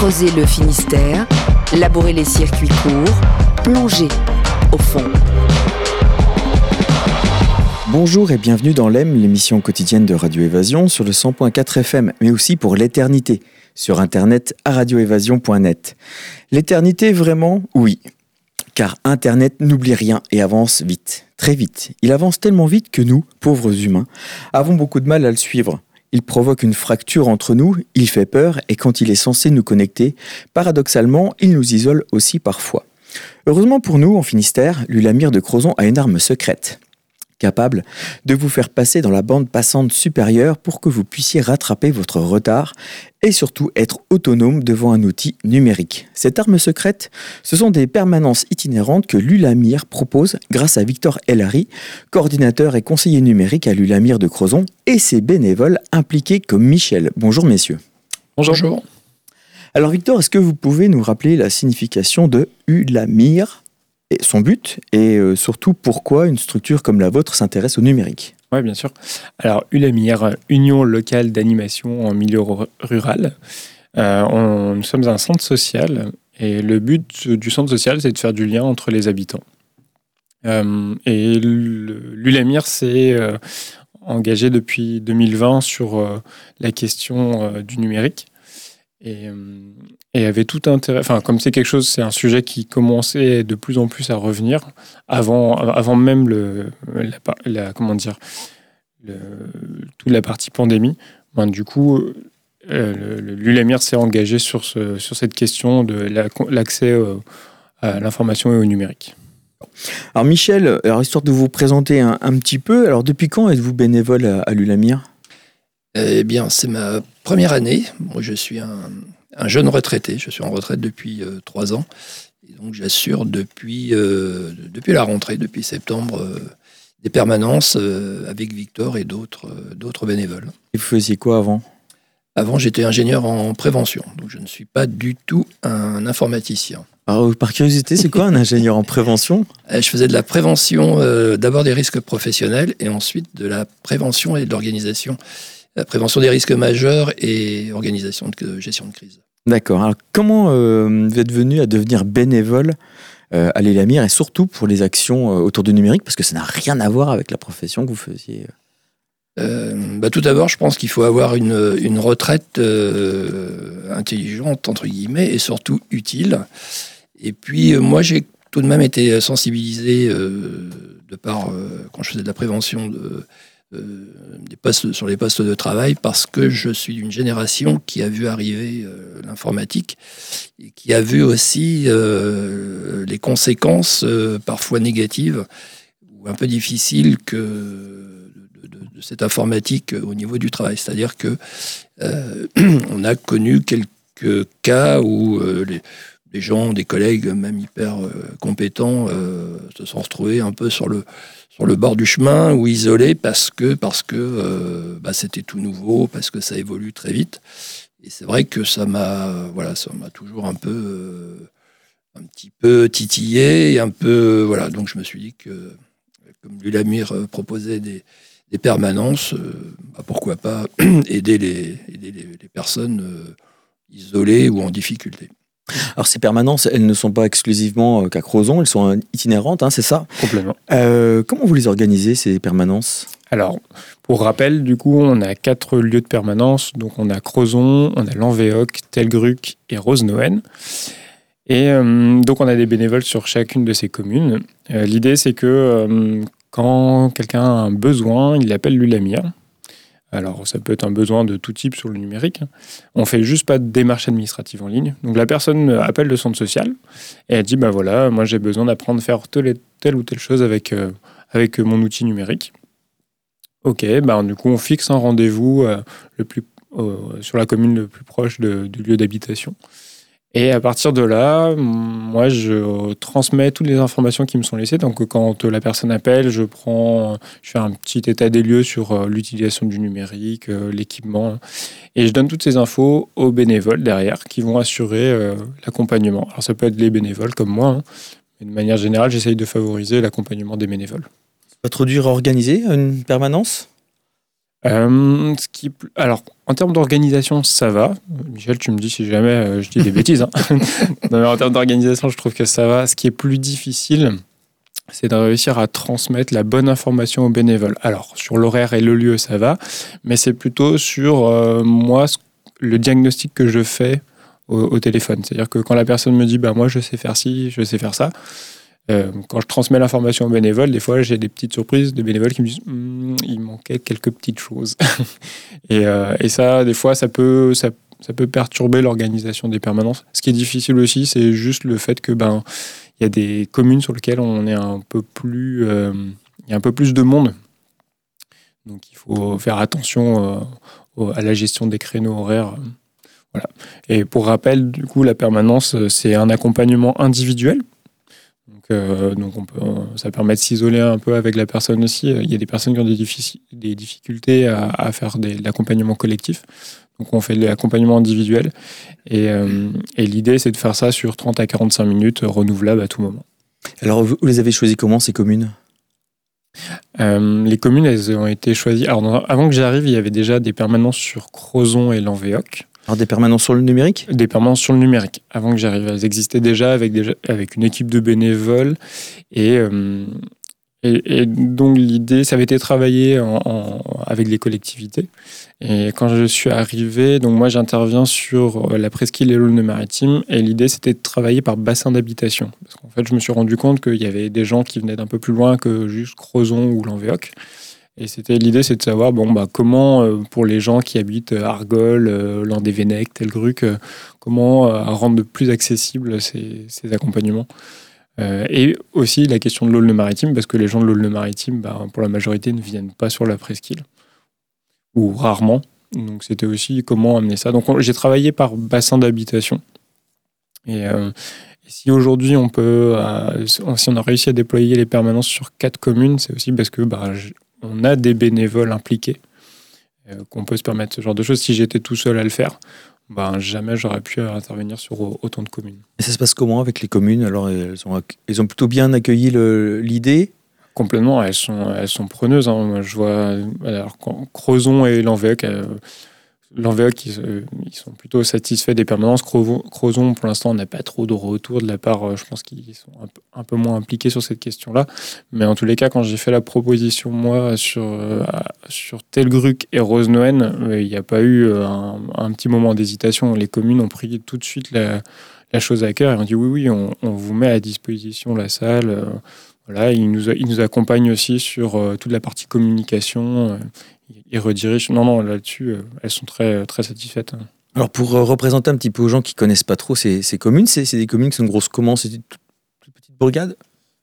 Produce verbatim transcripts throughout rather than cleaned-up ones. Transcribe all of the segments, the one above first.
Creuser le Finistère, labourer les circuits courts, plonger au fond. Bonjour et bienvenue dans l'E M, l'émission quotidienne de Radio Évasion sur le cent point quatre F M, mais aussi pour l'éternité, sur internet à radio évasion point net. L'éternité vraiment, oui, car Internet n'oublie rien et avance vite, très vite. Il avance tellement vite que nous, pauvres humains, avons beaucoup de mal à le suivre. Il provoque une fracture entre nous, il fait peur et quand il est censé nous connecter, paradoxalement, il nous isole aussi parfois. Heureusement pour nous, en Finistère, l'Ulamir de Crozon a une arme secrète, capable de vous faire passer dans la bande passante supérieure pour que vous puissiez rattraper votre retard et surtout être autonome devant un outil numérique. Cette arme secrète, ce sont des permanences itinérantes que l'Ulamir propose grâce à Victor Ellary, coordinateur et conseiller numérique à l'Ulamir de Crozon, et ses bénévoles impliqués comme Michel. Bonjour messieurs. Bonjour. Bonjour. Alors Victor, est-ce que vous pouvez nous rappeler la signification de Ulamir ? Et son but et euh, surtout pourquoi une structure comme la vôtre s'intéresse au numérique. Oui, bien sûr. Alors, Ulamir, Union locale d'animation en milieu r- rural. Euh, on, nous sommes un centre social et le but du centre social, c'est de faire du lien entre les habitants. Euh, et l'Ulamir s'est euh, engagé depuis deux mille vingt sur euh, la question euh, du numérique. Et, et avait tout intérêt, enfin comme c'est quelque chose, c'est un sujet qui commençait de plus en plus à revenir avant, avant même le, la, la comment dire, le, toute la partie pandémie. Ben, du coup, euh, l'Ulamir s'est engagé sur, ce, sur cette question de la, l'accès à l'information et au numérique. Alors Michel, alors histoire de vous présenter un, un petit peu, alors depuis quand êtes-vous bénévole à, à l'Ulamir ? Eh bien, c'est ma première année. Moi, je suis un, un jeune retraité. Je suis en retraite depuis euh, trois ans. Et donc, j'assure depuis, euh, depuis la rentrée, depuis septembre, euh, des permanences euh, avec Victor et d'autres, euh, d'autres bénévoles. Et vous faisiez quoi avant ? Avant, j'étais ingénieur en prévention. Donc, je ne suis pas du tout un informaticien. Alors, par curiosité, c'est quoi un ingénieur en prévention ? Je faisais de la prévention, euh, d'abord des risques professionnels et ensuite de la prévention et de l'organisation. La prévention des risques majeurs et organisation de gestion de crise. D'accord. Alors, comment euh, vous êtes venu à devenir bénévole euh, à l'Ulamir et surtout pour les actions euh, autour du numérique, parce que ça n'a rien à voir avec la profession que vous faisiez. Euh, bah, tout d'abord, je pense qu'il faut avoir une, une retraite euh, intelligente, entre guillemets, et surtout utile. Et puis, euh, moi, j'ai tout de même été sensibilisé euh, de par, euh, quand je faisais de la prévention de Euh, des postes, sur les postes de travail parce que je suis d'une génération qui a vu arriver euh, l'informatique et qui a vu aussi euh, les conséquences euh, parfois négatives ou un peu difficiles que de, de, de cette informatique au niveau du travail. C'est-à-dire que euh, on a connu quelques cas où euh, les, les gens, des collègues même hyper euh, compétents euh, se sont retrouvés un peu sur le sur le bord du chemin ou isolés parce que, parce que euh, bah, c'était tout nouveau, parce que ça évolue très vite. Et c'est vrai que ça m'a, voilà, ça m'a toujours un peu, euh, un petit peu titillé, et un peu, voilà. Donc je me suis dit que, comme l'Ulamir proposait des, des permanences, euh, bah, pourquoi pas aider les, aider les, les personnes euh, isolées ou en difficulté. Alors ces permanences, elles ne sont pas exclusivement qu'à Crozon, elles sont itinérantes, hein, c'est ça ? Complètement. Euh, comment vous les organisez, ces permanences ? Alors, pour rappel, du coup, on a quatre lieux de permanence. Donc on a Crozon, on a Lanvéoc, Telgruc et Rosenohen. Et euh, donc on a des bénévoles sur chacune de ces communes. Euh, l'idée, c'est que euh, quand quelqu'un a un besoin, il appelle l'Ulamir. Alors, ça peut être un besoin de tout type sur le numérique. On fait juste pas de démarche administrative en ligne. Donc, la personne appelle le centre social et elle dit, bah voilà, moi j'ai besoin d'apprendre à faire telle, telle ou telle chose avec, euh, avec mon outil numérique. Ok, bah, du coup, on fixe un rendez-vous euh, le plus, euh, sur la commune le plus proche de, du lieu d'habitation. Et à partir de là, moi, je transmets toutes les informations qui me sont laissées. Donc, quand la personne appelle, je prends, je fais un petit état des lieux sur l'utilisation du numérique, l'équipement, et je donne toutes ces infos aux bénévoles derrière qui vont assurer euh, l'accompagnement. Alors, ça peut être les bénévoles comme moi, hein, mais de manière générale, j'essaye de favoriser l'accompagnement des bénévoles. C'est pas trop dur à organiser une permanence ? Euh, ce qui, alors, en termes d'organisation, ça va. Michel, tu me dis si jamais euh, je dis des bêtises. Hein. Non, mais en termes d'organisation, je trouve que ça va. Ce qui est plus difficile, c'est de réussir à transmettre la bonne information aux bénévoles. Alors, sur l'horaire et le lieu, ça va, mais c'est plutôt sur, euh, moi, le diagnostic que je fais au, au téléphone. C'est-à-dire que quand la personne me dit bah, « moi, je sais faire ci, je sais faire ça », Euh, quand je transmets l'information aux bénévoles, des fois j'ai des petites surprises de bénévoles qui me disent hm, il manquait quelques petites choses. et, euh, et ça, des fois, ça peut, ça, ça peut perturber l'organisation des permanences. Ce qui est difficile aussi, c'est juste le fait que ben il y a des communes sur lesquelles on est un peu plus, euh, il y a un peu plus de monde. Donc il faut faire attention euh, à la gestion des créneaux horaires. Voilà. Et pour rappel, du coup, la permanence, c'est un accompagnement individuel. Donc, euh, donc on peut, ça permet de s'isoler un peu avec la personne aussi. Il y a des personnes qui ont des, diffici- des difficultés à, à faire des, de l'accompagnement collectif. Donc on fait de l'accompagnement individuel. Et, euh, et l'idée, c'est de faire ça sur trente à quarante-cinq minutes, renouvelable à tout moment. Alors, vous les avez choisis comment, ces communes ? euh, Les communes, elles ont été choisies... Alors, dans, avant que j'arrive, il y avait déjà des permanences sur Crozon et Lanvéoc. Alors, des permanences sur le numérique ? Des permanences sur le numérique. Avant que j'arrive, elles existaient déjà avec, déjà, avec une équipe de bénévoles. Et, euh, et, et donc, l'idée, ça avait été travaillé en, en, avec les collectivités. Et quand je suis arrivé, donc moi, j'interviens sur la presqu'île et l'Aulne-Maritime. Et l'idée, c'était de travailler par bassin d'habitation. Parce qu'en fait, je me suis rendu compte qu'il y avait des gens qui venaient d'un peu plus loin que juste Crozon ou Lanvéoc. Et c'était, l'idée, c'est de savoir bon, bah, comment, euh, pour les gens qui habitent Argol, euh, Landévennec, Telgruc, euh, comment euh, rendre plus accessibles ces, ces accompagnements. Euh, et aussi la question de l'Aulne-Maritime, parce que les gens de l'Aulne-Maritime, bah, pour la majorité, ne viennent pas sur la presqu'île, ou rarement. Donc c'était aussi comment amener ça. Donc on, j'ai travaillé par bassin d'habitation. Et, euh, et si aujourd'hui, on peut, euh, si on a réussi à déployer les permanences sur quatre communes, c'est aussi parce que bah, je, on a des bénévoles impliqués, euh, qu'on peut se permettre ce genre de choses. Si j'étais tout seul à le faire, ben, jamais j'aurais pu intervenir sur autant de communes. Et ça se passe comment avec les communes ? Alors, elles ont, elles ont plutôt bien accueilli le, l'idée ? Complètement, elles sont, elles sont preneuses. Hein. Moi, je vois, alors, quand Crozon et Lanvéoc, euh, Lanvéoc, ils, ils sont plutôt satisfaits des permanences. Crozon, pour l'instant, on n'a pas trop de retour de la part. Je pense qu'ils sont un peu, un peu moins impliqués sur cette question-là. Mais en tous les cas, quand j'ai fait la proposition, moi, sur, euh, sur Telgruc et Rosnoën, il n'y a pas eu un, un petit moment d'hésitation. Les communes ont pris tout de suite la, la chose à cœur et ont dit oui, oui, on, on vous met à disposition la salle. Euh, voilà, ils nous, ils nous accompagnent aussi sur euh, toute la partie communication. Euh, ils redirigent. Non, non, là-dessus, euh, elles sont très, très satisfaites. Alors, pour euh, représenter un petit peu aux gens qui ne connaissent pas trop ces, ces communes, c'est, c'est des communes qui sont grosses comment ? C'est des toutes, toutes petites bourgades ?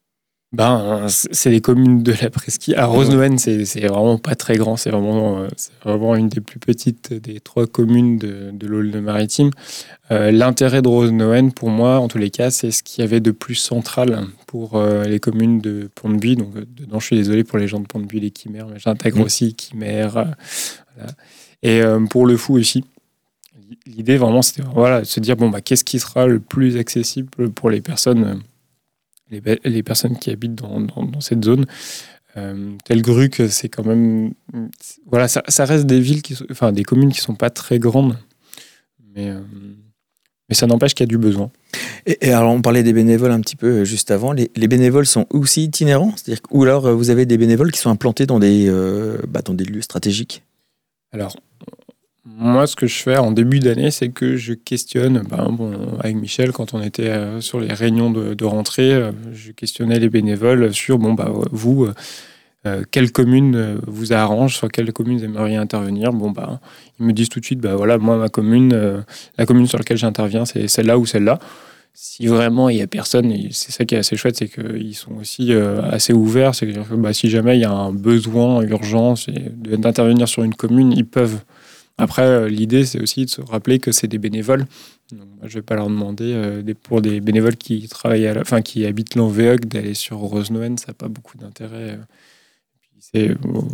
Ben, c'est des communes de la presqu'île. À Rosnoën, c'est, c'est vraiment pas très grand. C'est vraiment, c'est vraiment une des plus petites des trois communes de, de l'Aulne-Maritime. Euh, l'intérêt de Rosnoën, pour moi, en tous les cas, c'est ce qu'il y avait de plus central pour euh, les communes de Pont-de-Buis. Donc, dedans, je suis désolé pour les gens de Pont-de-Buis, les Quimères, mais j'intègre mmh. aussi Quimères. Euh, voilà. Et euh, pour le fou aussi. L'idée, vraiment, c'était voilà, de se dire bon, bah, qu'est-ce qui sera le plus accessible pour les personnes Les, les personnes qui habitent dans, dans, dans cette zone. Euh, Telgruc, c'est quand même... Voilà, ça, ça reste des villes, qui sont, enfin des communes qui ne sont pas très grandes, mais, euh, mais ça n'empêche qu'il y a du besoin. Et, et alors, on parlait des bénévoles un petit peu juste avant. Les, les bénévoles sont aussi itinérants ? C'est-à-dire, ou alors, vous avez des bénévoles qui sont implantés dans des, euh, bah, dans des lieux stratégiques ? Alors, moi, ce que je fais en début d'année, c'est que je questionne, ben, bon, avec Michel, quand on était euh, sur les réunions de, de rentrée, euh, je questionnais les bénévoles sur, bon, bah, vous, euh, quelle commune vous arrange, sur quelle commune vous aimeriez intervenir. Bon, bah, ils me disent tout de suite, bah, voilà, moi, ma commune, euh, la commune sur laquelle j'interviens, c'est celle-là ou celle-là. Si vraiment il n'y a personne, et c'est ça qui est assez chouette, c'est qu'ils sont aussi euh, assez ouverts. C'est que bah, si jamais il y a un besoin, urgence, et d'intervenir sur une commune, ils peuvent. Après, l'idée, c'est aussi de se rappeler que c'est des bénévoles. Donc, moi, je ne vais pas leur demander, euh, des, pour des bénévoles qui travaillent, à la, enfin, qui habitent Lanvéoc, d'aller sur Rosnoën, ça n'a pas beaucoup d'intérêt. Puis c'est,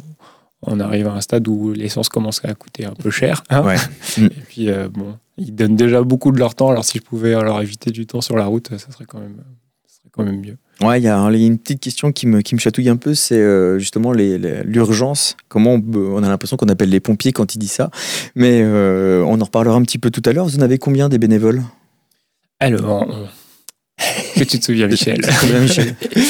on arrive à un stade où l'essence commence à coûter un peu cher. Hein ouais. Et puis, euh, bon, ils donnent déjà beaucoup de leur temps. Alors, si je pouvais leur éviter du temps sur la route, ça serait quand même, ça serait quand même mieux. Ouais, il y, y a une petite question qui me, qui me chatouille un peu, c'est euh, justement les, les, l'urgence. Comment on, on a l'impression qu'on appelle les pompiers quand il dit ça, mais euh, on en reparlera un petit peu tout à l'heure. Vous en avez combien des bénévoles? Alors, que tu te souviens, Michel? Michel.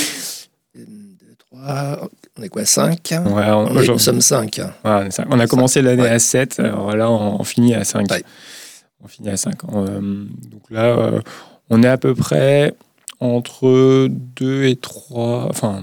deux, trois, on est quoi, cinq? Ouais, on, on est, nous sommes cinq. Ouais, on, est cinq. On a commencé l'année ouais. à sept, alors là, on, on finit à cinq. Ouais. On finit à cinq. Euh, donc là, euh, on est à peu près entre deux et trois. Enfin,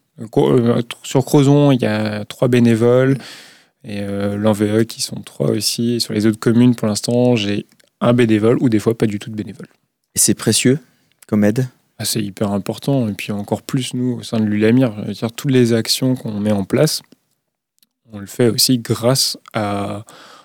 ouais. Sur Crozon, il y a trois bénévoles et euh, l'En V E qui sont trois aussi. Et sur les autres communes, pour l'instant, j'ai un bénévole ou des fois pas du tout de bénévole. Et c'est précieux comme aide? Ah, c'est hyper important. Et puis encore plus, nous, au sein de l'Ulamir, je veux dire, toutes les actions qu'on met en place, on le fait aussi grâce à,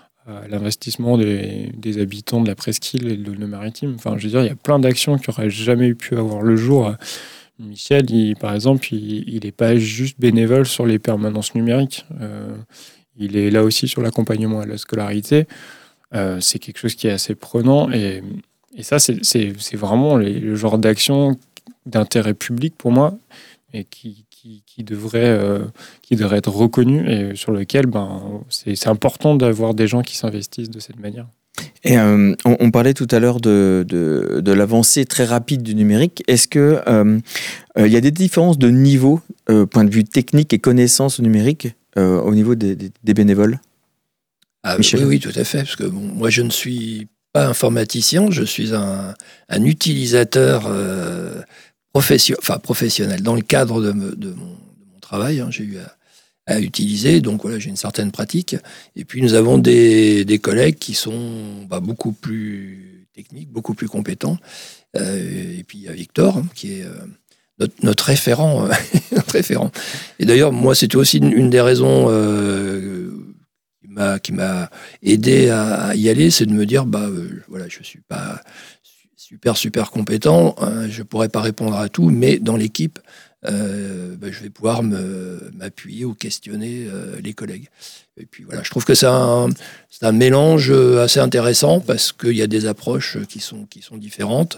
à l'investissement des, des habitants de la presqu'île et de l'Aulne-Maritime. Enfin, je veux dire, il y a plein d'actions qui n'auraient jamais pu avoir le jour. Michel, il, par exemple, il n'est pas juste bénévole sur les permanences numériques. Euh, il est là aussi sur l'accompagnement à la scolarité. Euh, c'est quelque chose qui est assez prenant. Et, et ça, c'est, c'est, c'est vraiment les, le genre d'action d'intérêt public pour moi, et qui, qui, qui, devrait, euh, qui devrait être reconnu et sur lequel ben, c'est, c'est important d'avoir des gens qui s'investissent de cette manière. Et euh, on, on parlait tout à l'heure de, de, de l'avancée très rapide du numérique. Est-ce qu'il euh, euh, y a des différences de niveau, euh, point de vue technique et connaissance numérique, euh, au niveau des, des, des bénévoles? Ah, oui, oui, tout à fait. Parce que bon, moi, je ne suis pas informaticien, je suis un, un utilisateur euh, profession, enfin, professionnel. Dans le cadre de, me, de, mon, de mon travail, hein, j'ai eu à, à utiliser, donc voilà, j'ai une certaine pratique. Et puis, nous avons des, des collègues qui sont bah, beaucoup plus techniques, beaucoup plus compétents. Euh, et puis, il y a Victor, hein, qui est... Euh, Notre, notre référent, notre référent. Et d'ailleurs, moi, c'était aussi une, une des raisons euh, qui, m'a, qui m'a aidé à, à y aller, c'est de me dire, bah, euh, voilà, je suis pas super, super compétent, hein, je pourrais pas répondre à tout, mais dans l'équipe, euh, bah, je vais pouvoir me, m'appuyer ou questionner euh, les collègues. Et puis voilà, je trouve que c'est un, c'est un mélange assez intéressant parce qu'il y a des approches qui sont, qui sont différentes.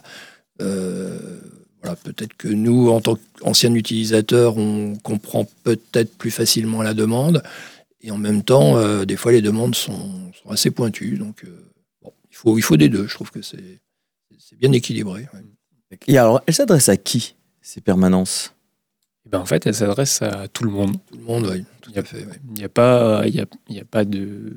Euh, Voilà, peut-être que nous, en tant qu'anciens utilisateurs, on comprend peut-être plus facilement la demande. Et en même temps, euh, des fois, les demandes sont, sont assez pointues. Donc, euh, bon, il faut, il faut des deux. Je trouve que c'est, c'est bien équilibré. Ouais. Et alors, elles s'adressent à qui, ces permanences? Et ben, en fait, elles s'adressent à tout le monde. Tout le monde, oui. Tout il y a, à fait. Il n'y a pas, il y a, il y a pas de...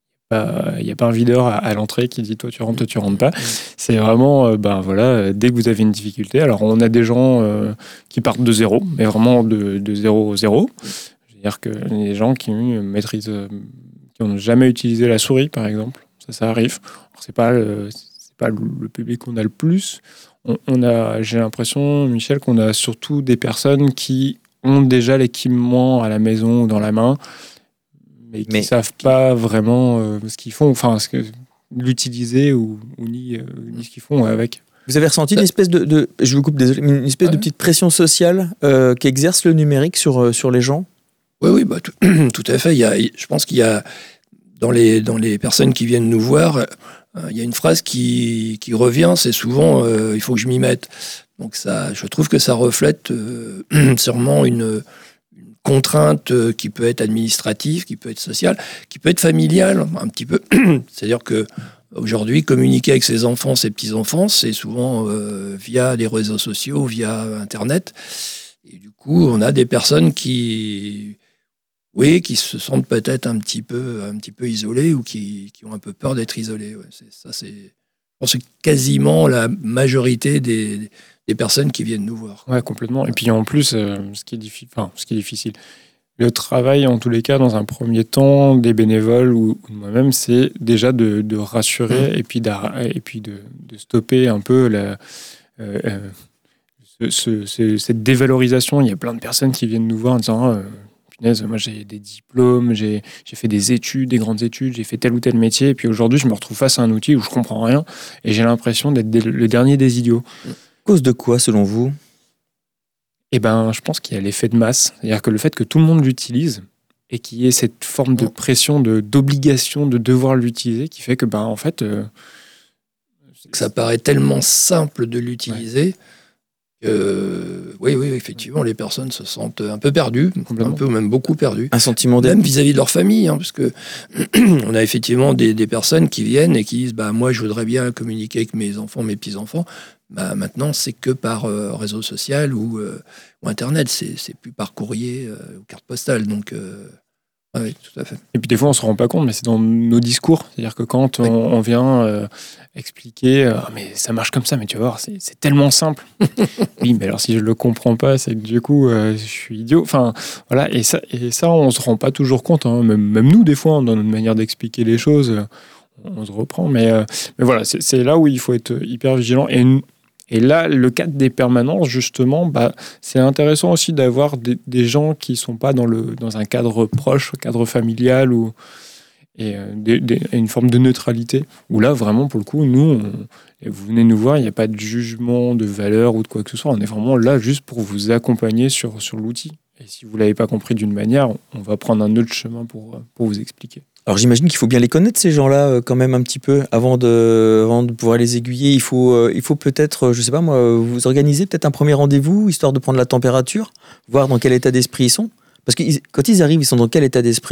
Il n'y a pas un videur à, à l'entrée qui dit toi tu rentres, toi tu rentres pas. C'est vraiment, euh, ben voilà, dès que vous avez une difficulté. Alors on a des gens euh, qui partent de zéro, mais vraiment de, de zéro zéro. C'est-à-dire que les gens qui maîtrisent, euh, qui n'ont jamais utilisé la souris, par exemple, ça, ça arrive. Alors, c'est pas, le, c'est pas le public qu'on a le plus. On, on a, j'ai l'impression, Michel, qu'on a surtout des personnes qui ont déjà l'équipement à la maison ou dans la main, mais qui ne savent pas vraiment euh, ce qu'ils font, enfin, ce que, l'utiliser ou, ou ni, euh, ni ce qu'ils font avec. Vous avez ressenti une espèce de, de je vous coupe, désolé, une espèce ouais. de petite pression sociale euh, qu'exerce le numérique sur, euh, sur les gens? Oui, oui, bah, tout, tout à fait. Il y a, je pense qu'il y a, dans les, dans les personnes qui viennent nous voir, euh, il y a une phrase qui, qui revient, c'est souvent euh, « il faut que je m'y mette ». Donc ça, je trouve que ça reflète euh, sûrement une... contrainte qui peut être administrative, qui peut être sociale, qui peut être familiale, un petit peu. C'est-à-dire que aujourd'hui, communiquer avec ses enfants, ses petits-enfants, c'est souvent euh, via les réseaux sociaux, via Internet. Et du coup, on a des personnes qui, oui, qui se sentent peut-être un petit peu, un petit peu isolées ou qui, qui ont un peu peur d'être isolées. Ouais, c'est, ça, c'est, je pense que quasiment la majorité des des personnes qui viennent nous voir. Ouais, complètement. Et puis en plus, euh, ce qui est difficile, enfin, ce qui est difficile, le travail, en tous les cas, dans un premier temps, des bénévoles ou, ou de moi-même, c'est déjà de, de rassurer mmh. et puis, et puis de, de stopper un peu la, euh, euh, ce, ce, ce, cette dévalorisation. Il y a plein de personnes qui viennent nous voir en disant euh, punaise, moi j'ai des diplômes, j'ai, j'ai fait des études, des grandes études, j'ai fait tel ou tel métier, et puis aujourd'hui, je me retrouve face à un outil où je comprends rien et j'ai l'impression d'être le dernier des idiots. Mmh. Cause de quoi, selon vous? Eh ben, je pense qu'il y a l'effet de masse. C'est-à-dire que le fait que tout le monde l'utilise et qu'il y ait cette forme de pression, de, d'obligation de devoir l'utiliser, qui fait que, ben, en fait... Euh, ça paraît tellement simple de l'utiliser. Euh, oui, oui, effectivement, les personnes se sentent un peu perdues, un peu ou même beaucoup perdues. Un sentiment même vis-à-vis de leur famille, hein, parce que on a effectivement des, des personnes qui viennent et qui disent bah moi je voudrais bien communiquer avec mes enfants, mes petits-enfants. Bah maintenant c'est que par euh, réseau social ou, euh, ou internet, c'est, c'est plus par courrier euh, ou carte postale. Donc euh, oui, tout à fait. Et puis des fois on se rend pas compte, mais c'est dans nos discours, c'est-à-dire que quand on, oui. on vient euh, expliquer, euh, mais ça marche comme ça, mais tu vas voir, c'est, c'est tellement simple. Oui, mais alors si je le comprends pas, c'est que du coup euh, je suis idiot. Enfin voilà, et ça, et ça on se rend pas toujours compte, hein. même, même nous des fois dans notre manière d'expliquer les choses, on, on se reprend. Mais, euh, mais voilà, c'est, c'est là où il faut être hyper vigilant. Et Et là, le cadre des permanences, justement, bah, c'est intéressant aussi d'avoir des, des gens qui ne sont pas dans, le, dans un cadre proche, un cadre familial, ou, et euh, des, des, une forme de neutralité. Où là, vraiment, pour le coup, nous, on, et vous venez nous voir, il n'y a pas de jugement, de valeur ou de quoi que ce soit. On est vraiment là juste pour vous accompagner sur, sur l'outil. Et si vous ne l'avez pas compris d'une manière, on va prendre un autre chemin pour, pour vous expliquer. Alors j'imagine qu'il faut bien les connaître, ces gens-là, quand même un petit peu, avant de, avant de pouvoir les aiguiller. Il faut, euh, il faut peut-être, je sais pas moi, vous organiser peut-être un premier rendez-vous, histoire de prendre la température, voir dans quel état d'esprit ils sont. Parce que ils, quand ils arrivent, ils sont dans quel état d'esprit ?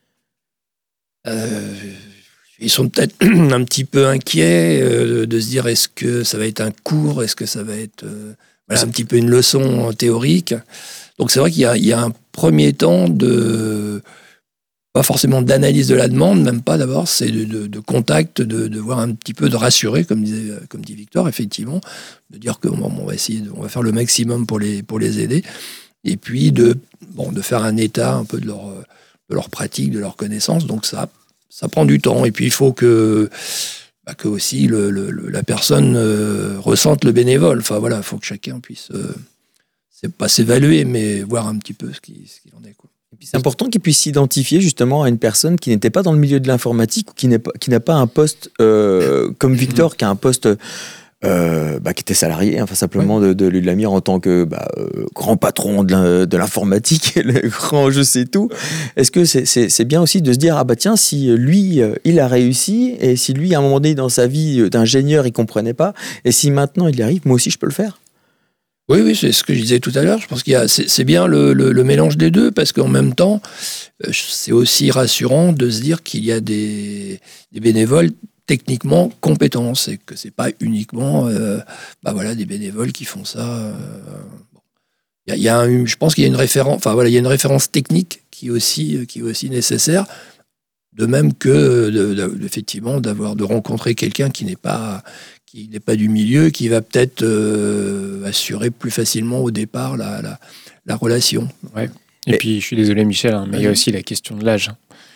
euh, Ils sont peut-être un petit peu inquiets euh, de se dire est-ce que ça va être un cours, est-ce que ça va être euh, voilà, un petit peu une leçon théorique. Donc c'est vrai qu'il y a, il y a un premier temps de... pas forcément d'analyse de la demande, même pas d'abord, c'est de, de, de contact, de, de voir un petit peu, de rassurer, comme disait, comme dit Victor, effectivement, de dire qu'on on va essayer, de, on va faire le maximum pour les, pour les aider, et puis de, bon, de faire un état un peu de leur, de leur pratique, de leur connaissance. Donc ça, ça prend du temps, et puis il faut que, bah, que aussi le, le, la personne euh, ressente le bénévole. Enfin voilà, il faut que chacun puisse, euh, c'est pas s'évaluer, mais voir un petit peu ce qu'il, ce qu'il en est, quoi. Et puis c'est important qu'ils puissent s'identifier justement à une personne qui n'était pas dans le milieu de l'informatique ou qui, n'est pas, qui n'a pas un poste euh, comme Victor, qui a un poste euh, bah, qui était salarié, enfin simplement ouais. de, de l'Ulamir en tant que bah, euh, grand patron de, de l'informatique, le grand je sais tout. Est-ce que c'est, c'est, c'est bien aussi de se dire ah bah tiens, si lui il a réussi et si lui à un moment donné dans sa vie d'ingénieur il comprenait pas et si maintenant il y arrive, moi aussi je peux le faire. Oui, oui, c'est ce que je disais tout à l'heure. Je pense qu'il y a, c'est, c'est bien le, le, le mélange des deux, parce qu'en même temps, c'est aussi rassurant de se dire qu'il y a des, des bénévoles techniquement compétents, et que c'est pas uniquement, euh, bah voilà, des bénévoles qui font ça. Euh, bon. Il y a, il y a un, je pense qu'il y a une référence, enfin voilà, il y a une référence technique qui est aussi, qui est aussi nécessaire. De même que, de, de, effectivement, d'avoir de rencontrer quelqu'un qui n'est pas qui n'est pas du milieu, qui va peut-être euh, assurer plus facilement au départ la, la, la relation. Ouais. Et, Et puis, je suis désolé Michel, hein, mais il y a aussi la question de l'âge.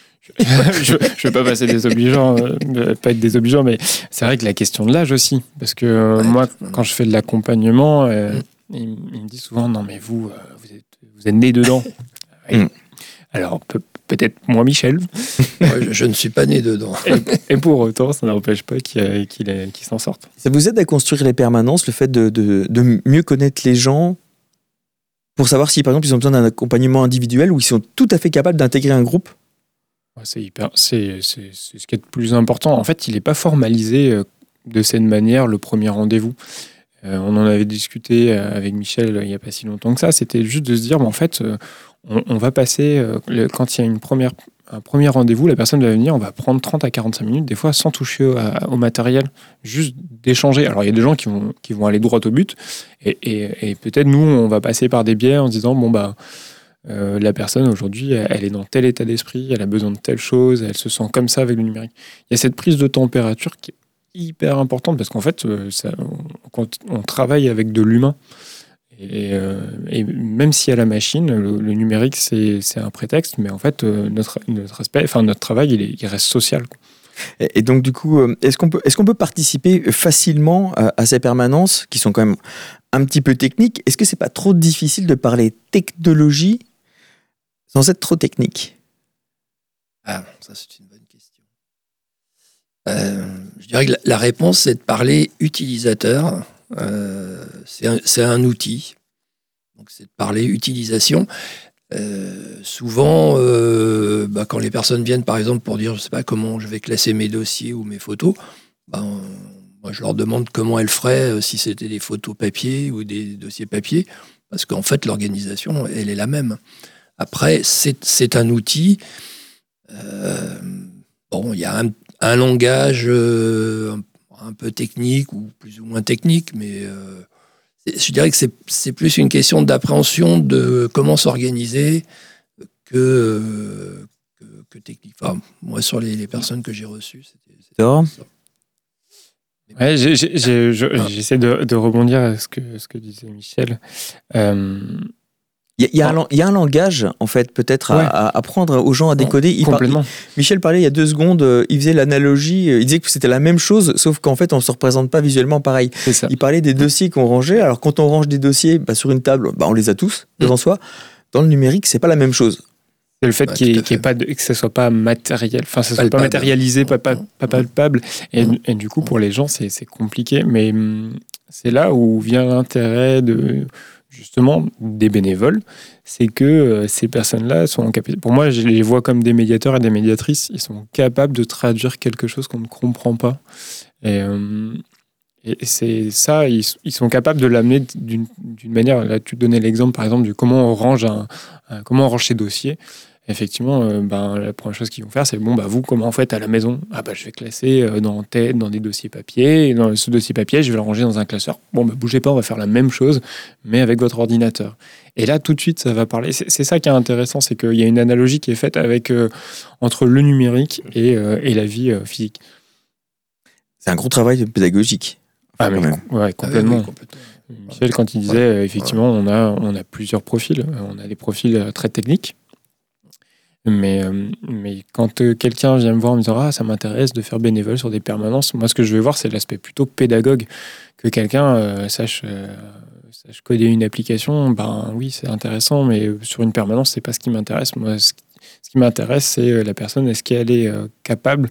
je ne vais pas passer désobligeant, euh, pas être désobligeant, mais c'est vrai que la question de l'âge aussi. Parce que euh, ouais, moi, quand je fais de l'accompagnement, euh, mm. il, il me dit souvent, non mais vous, euh, vous, êtes, vous êtes né dedans. Oui. Mm. Alors, peu, peut-être moi, Michel. Ouais, je, je ne suis pas né dedans. et, et pour autant, ça n'empêche pas qu'il, qu'il, qu'il s'en sorte. Ça vous aide à construire les permanences, le fait de, de, de mieux connaître les gens pour savoir si, par exemple, ils ont besoin d'un accompagnement individuel ou ils sont tout à fait capables d'intégrer un groupe ? Ouais, c'est, hyper, c'est, c'est, c'est ce qui est le plus important. En fait, il n'est pas formalisé de cette manière, le premier rendez-vous. Euh, on en avait discuté avec Michel il n'y a pas si longtemps que ça. C'était juste de se dire, mais en fait... On, on va passer, euh, le, quand il y a une première, un premier rendez-vous, la personne va venir, on va prendre trente à quarante-cinq minutes, des fois sans toucher au, à, au matériel, juste d'échanger. Alors il y a des gens qui vont, qui vont aller droit au but, et, et, et peut-être nous, on va passer par des biais en se disant, bon bah, euh, la personne aujourd'hui, elle, elle est dans tel état d'esprit, elle a besoin de telle chose, elle se sent comme ça avec le numérique. Il y a cette prise de température qui est hyper importante, parce qu'en fait, euh, ça, on, quand on travaille avec de l'humain, Et, euh, et même si à la machine, le, le numérique, c'est, c'est un prétexte, mais en fait, euh, notre, notre, aspect, enfin, notre travail, il, est, il reste social. Et, et donc, du coup, est-ce qu'on peut, est-ce qu'on peut participer facilement à, à ces permanences qui sont quand même un petit peu techniques ? Est-ce que c'est pas trop difficile de parler technologie sans être trop technique ? Ah, ça, c'est une bonne question. Euh, je dirais que la, la réponse, c'est de parler utilisateur. Euh, c'est, un, c'est un outil, donc c'est de parler utilisation. Euh, souvent, euh, bah, quand les personnes viennent, par exemple, pour dire, je sais pas comment je vais classer mes dossiers ou mes photos, bah, on, Moi, je leur demande comment elles feraient euh, si c'était des photos papier ou des dossiers papier, parce qu'en fait, l'organisation, elle est la même. Après, c'est, c'est un outil. Euh, bon, il y a un, un langage euh, un, un peu technique ou plus ou moins technique, mais euh, je dirais que c'est, c'est plus une question d'appréhension de comment s'organiser que, euh, que, que technique. Enfin, moi, sur les, les personnes que j'ai reçues, c'était, c'était ça. Ouais, j'ai, j'ai, j'ai, je, j'essaie de, de rebondir à ce que, ce que disait Michel. Euh... Il y, y, oh. y a un langage, en fait, peut-être à, ouais. à apprendre aux gens à décoder. Il Complètement. Par, il, Michel parlait il y a deux secondes, euh, il faisait l'analogie, euh, il disait que c'était la même chose, sauf qu'en fait, on ne se représente pas visuellement pareil. C'est ça. Il parlait des dossiers qu'on rangeait. Alors, quand on range des dossiers bah, sur une table, bah, on les a tous devant mmh. soi. Dans le numérique, c'est pas la même chose. C'est le fait, ouais, qu'il, qu'il y ait pas de, que ça soit pas matériel, enfin, ça soit pas matérialisé, pas, pas, pas palpable. Et, mmh. et du coup, pour les gens, c'est, c'est compliqué. Mais c'est là où vient l'intérêt de, justement, des bénévoles. C'est que euh, ces personnes-là sont capables. Pour moi, je les vois comme des médiateurs et des médiatrices. Ils sont capables de traduire quelque chose qu'on ne comprend pas. Et, euh, et c'est ça, ils, ils sont capables de l'amener d'une, d'une manière. Là, tu donnais l'exemple, par exemple, de comment on range un, un comment on range ses dossiers. Effectivement, euh, ben, la première chose qu'ils vont faire, c'est bon, bah, vous, comment vous faites à la maison ? Ah, bah, je vais classer euh, dans, tête, dans des dossiers papier. Et dans ce dossier papier, je vais le ranger dans un classeur. Bon, bah, bougez pas, on va faire la même chose, mais avec votre ordinateur. Et là, tout de suite, ça va parler. C'est, c'est ça qui est intéressant, c'est qu'il y a une analogie qui est faite avec, euh, entre le numérique et, euh, et la vie euh, physique. C'est un gros travail pédagogique. Ah, mais ouais, complètement. Ah, oui, oui, complètement. Michel, quand il disait, euh, effectivement, on a, on a plusieurs profils. On a des profils euh, très techniques. Mais, euh, mais quand euh, quelqu'un vient me voir en me disant « Ah, ça m'intéresse de faire bénévole sur des permanences », moi, ce que je vais voir, c'est l'aspect plutôt pédagogue. Que quelqu'un euh, sache, euh, sache coder une application, ben oui, c'est intéressant, mais sur une permanence, c'est pas ce qui m'intéresse. Moi, ce qui, ce qui m'intéresse, c'est euh, la personne, est-ce qu'elle est euh, capable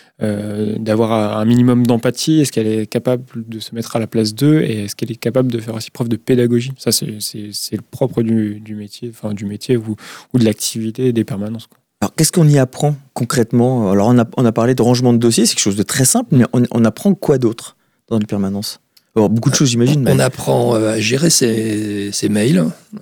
euh, d'avoir un minimum d'empathie ? Est-ce qu'elle est capable de se mettre à la place d'eux ? Et est-ce qu'elle est capable de faire aussi preuve de pédagogie ? Ça, c'est, c'est, c'est le propre du, du métier, enfin du métier ou, ou de l'activité des permanences, quoi. Alors, qu'est-ce qu'on y apprend concrètement ? Alors, on a, on a parlé de rangement de dossiers, c'est quelque chose de très simple, mais on, on apprend quoi d'autre dans les permanences ? Alors, beaucoup de choses, j'imagine. On mais... apprend à gérer ses, ses mails,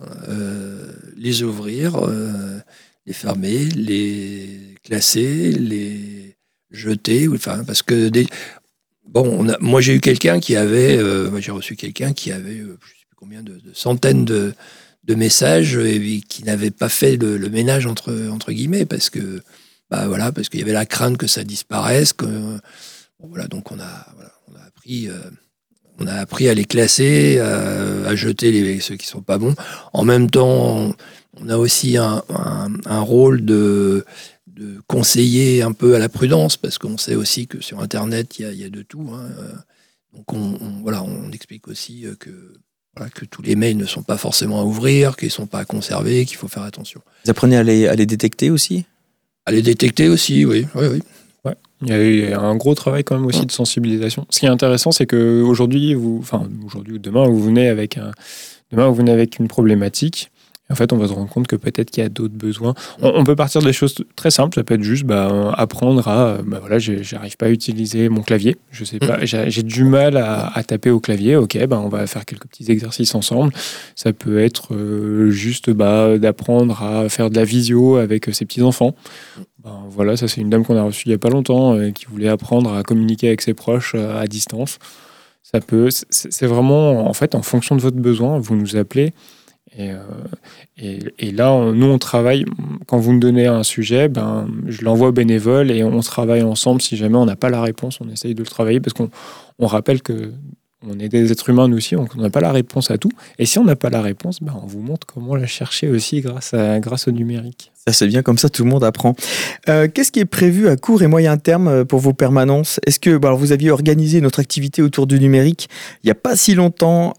euh, les ouvrir, euh, les fermer, les classer, les jeter, enfin, parce que des... bon, on a... moi j'ai eu quelqu'un qui avait, euh, moi, j'ai reçu quelqu'un qui avait, euh, je sais plus combien de, de centaines de, de messages et qui n'avait pas fait le, le ménage entre entre guillemets parce que, bah voilà, parce qu'il y avait la crainte que ça disparaisse, que bon, voilà, donc on a, voilà, on a appris, euh, on a appris à les classer, à, à jeter les ceux qui sont pas bons. En même temps, on a aussi un, un, un rôle de de conseiller un peu à la prudence, parce qu'on sait aussi que sur Internet, il y a, il y a de tout. Hein. Donc, on, on, voilà, on explique aussi que, voilà, que tous les mails ne sont pas forcément à ouvrir, qu'ils ne sont pas à conserver, qu'il faut faire attention. Vous apprenez à les, à les détecter aussi ? À les détecter aussi, oui. oui, oui. Ouais. Il y a eu un gros travail quand même aussi de sensibilisation. Ce qui est intéressant, c'est qu'aujourd'hui, vous, enfin, aujourd'hui ou demain, vous venez avec un, demain, vous venez avec une problématique. En fait, on va se rendre compte que peut-être qu'il y a d'autres besoins. On, on peut partir des choses très simples. Ça peut être juste bah, apprendre à... Bah, voilà, j'arrive pas à utiliser mon clavier. Je sais pas, j'ai, j'ai du mal à, à taper au clavier. Ok, bah, on va faire quelques petits exercices ensemble. Ça peut être euh, juste bah, d'apprendre à faire de la visio avec ses petits-enfants. Ben, voilà, ça c'est une dame qu'on a reçue il y a pas longtemps euh, qui voulait apprendre à communiquer avec ses proches euh, à distance. Ça peut... C'est, c'est vraiment... En fait, en fonction de votre besoin, vous nous appelez. Et, euh, et, et là, on, nous, on travaille. Quand vous me donnez un sujet, ben, je l'envoie aux bénévoles et on travaille ensemble. Si jamais on n'a pas la réponse, on essaye de le travailler parce qu'on on rappelle que on est des êtres humains, nous aussi, donc on n'a pas la réponse à tout. Et si on n'a pas la réponse, ben, on vous montre comment la chercher aussi grâce, à, grâce au numérique. Ça, c'est bien, comme ça, tout le monde apprend. Euh, qu'est-ce qui est prévu à court et moyen terme pour vos permanences ? Est-ce que bah, alors vous aviez organisé notre activité autour du numérique il n'y a pas si longtemps,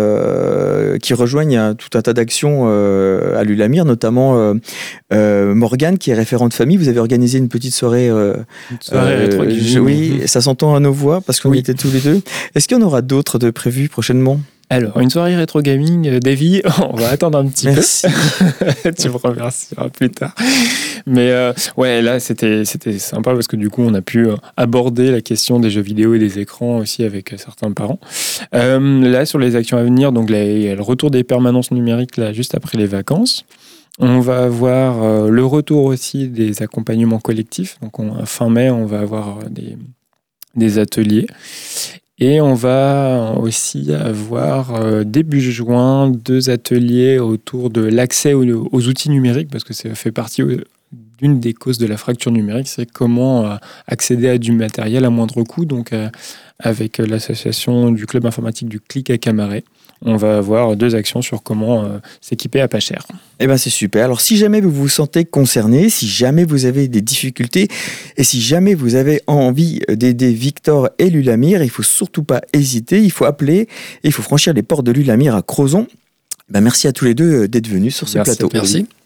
euh, qui rejoignent tout un tas d'actions euh, à l'Ulamir, notamment euh, euh, Morgane, qui est référente famille. Vous avez organisé une petite soirée. Euh, une soirée euh, rétro. Oui, ça s'entend à nos voix parce qu'on oui. y était tous les deux. Est-ce qu'il y en aura d'autres de prévus prochainement ? Alors, une soirée rétro gaming, euh, Davy, on va attendre un petit Merci. peu. Tu me remercieras plus tard. Mais euh, ouais, là, c'était, c'était sympa parce que du coup, on a pu aborder la question des jeux vidéo et des écrans aussi avec certains parents. Euh, là, sur les actions à venir, donc là, il y a le retour des permanences numériques là, juste après les vacances. On va avoir euh, le retour aussi des accompagnements collectifs. Donc, on, fin mai, on va avoir des, des ateliers. Et on va aussi avoir euh, début juin deux ateliers autour de l'accès aux, aux outils numériques, parce que ça fait partie d'une des causes de la fracture numérique, c'est comment euh, accéder à du matériel à moindre coût. Donc, euh, avec l'association du club informatique du Clic à Camaret, on va avoir deux actions sur comment euh, s'équiper à pas cher. Eh ben c'est super. Alors si jamais vous vous sentez concerné, si jamais vous avez des difficultés et si jamais vous avez envie d'aider Victor et Lulamir, il faut surtout pas hésiter, il faut appeler et il faut franchir les portes de Lulamir à Crozon. Ben merci à tous les deux d'être venus sur ce Merci plateau. Merci.